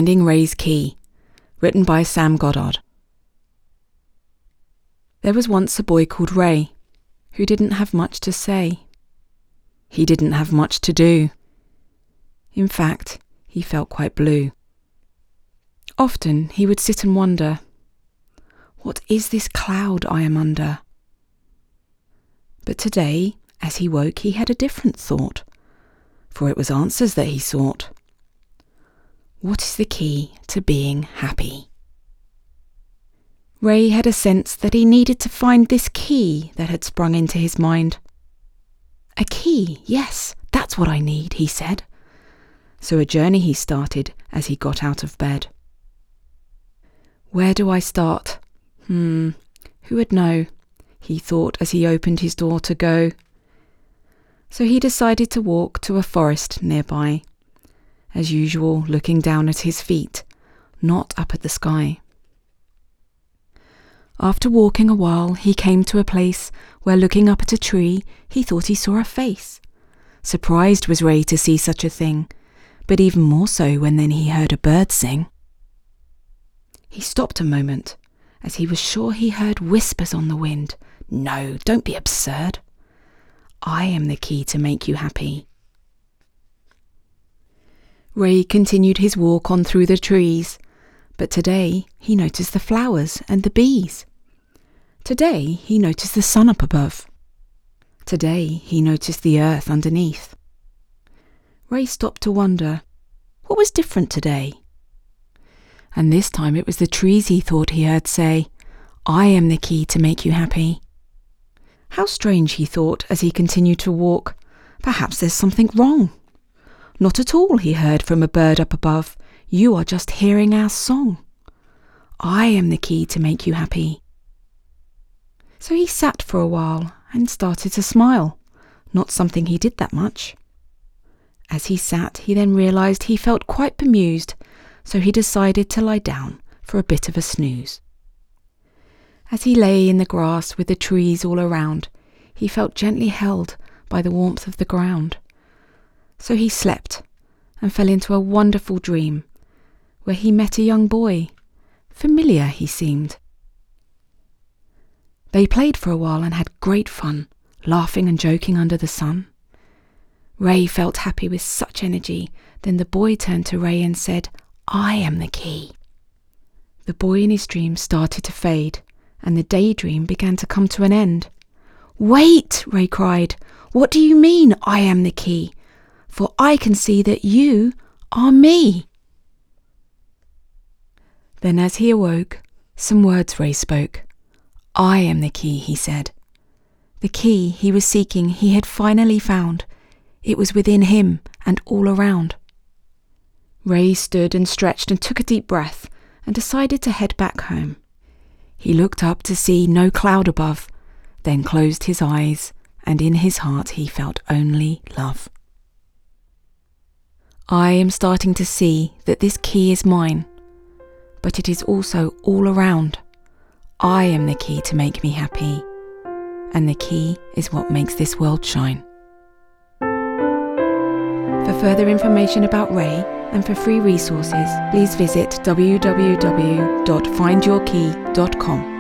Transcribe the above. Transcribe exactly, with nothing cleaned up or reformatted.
Finding Ray's Key, written by Sam Goddard. There was once a boy called Ray, who didn't have much to say. He didn't have much to do. In fact, he felt quite blue. Often he would sit and wonder, what is this cloud I am under? But today, as he woke, he had a different thought, for it was answers that he sought. What is the key to being happy? Ray had a sense that he needed to find this key that had sprung into his mind. A key, yes, that's what I need, he said. So a journey he started as he got out of bed. Where do I start? Hmm, who would know? He thought as he opened his door to go. So he decided to walk to a forest nearby, as usual looking down at his feet, not up at the sky. After walking a while, he came to a place where, looking up at a tree, he thought he saw a face. Surprised was Ray to see such a thing, but even more so when then he heard a bird sing. He stopped a moment, as he was sure he heard whispers on the wind. No, don't be absurd. I am the key to make you happy. Ray continued his walk on through the trees, but today he noticed the flowers and the bees. Today he noticed the sun up above. Today he noticed the earth underneath. Ray stopped to wonder, what was different today? And this time it was the trees he thought he heard say, I am the key to make you happy. How strange, he thought as he continued to walk. Perhaps there's something wrong. Not at all, he heard from a bird up above. You are just hearing our song. I am the key to make you happy. So he sat for a while and started to smile, not something he did that much. As he sat, he then realised he felt quite bemused, so he decided to lie down for a bit of a snooze. As he lay in the grass with the trees all around, he felt gently held by the warmth of the ground. So he slept and fell into a wonderful dream, where he met a young boy. Familiar he seemed. They played for a while and had great fun, laughing and joking under the sun. Ray felt happy with such energy. Then the boy turned to Ray and said, I am the key. The boy in his dream started to fade, and the daydream began to come to an end. Wait, Ray cried. What do you mean, I am the key? For I can see that you are me. Then as he awoke, some words Ray spoke. I am the key, he said. The key he was seeking he had finally found. It was within him and all around. Ray stood and stretched and took a deep breath and decided to head back home. He looked up to see no cloud above, then closed his eyes, and in his heart he felt only love. I am starting to see that this key is mine, but it is also all around. I am the key to make me happy, and the key is what makes this world shine. For further information about Ray and for free resources, please visit w w w dot find your key dot com.